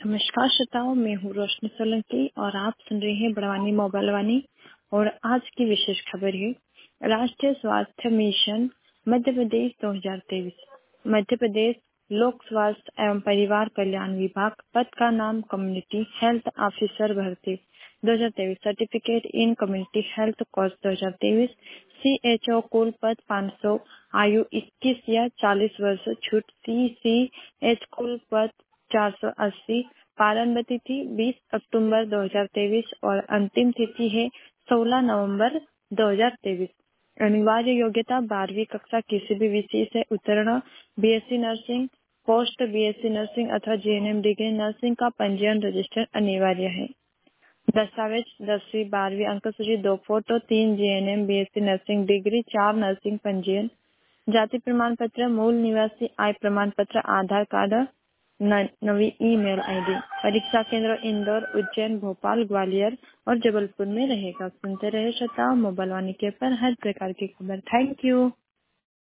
नमस्कार श्रोताओं, मैं हूँ रोशनी सोलंकी और आप सुन रहे हैं बड़वानी मोबाइल वाणी। और आज की विशेष खबर है राष्ट्रीय स्वास्थ्य मिशन मध्य प्रदेश 2023। मध्य प्रदेश लोक स्वास्थ्य एवं परिवार कल्याण विभाग, पद का नाम कम्युनिटी हेल्थ ऑफिसर भर्ती 2023, certificate in community health course 2023। CHO कुल पद 500, आयु 21 या 40 वर्ष, छूट CCH कुल पद 480, प्रारंभ तिथि 20 अक्टूबर 2023 और अंतिम तिथि है 16 नवंबर 2023। अनिवार्य योग्यता 12वीं कक्षा किसी भी विषय से उत्तीर्ण, BSc nursing, post BSc nursing अथवा GNM डिग्री नर्सिंग का पंजीयन रजिस्टर अनिवार्य है। दस्तावेज 10वीं 12वीं अंक सूची 2 photo, 3 GNM BSc nursing degree, 4 nursing पंजीयन, जाति प्रमाण पत्र, मूल निवासी आय प्रमाण पत्र, आधार कार्ड, नवी ईमेल ID। परीक्षा केंद्र इंदौर, उज्जैन, भोपाल, ग्वालियर और जबलपुर में रहेगा। सुनते रहे श्रोताओ मोबाइल वाणी के पर हर प्रकार की खबर। Thank you.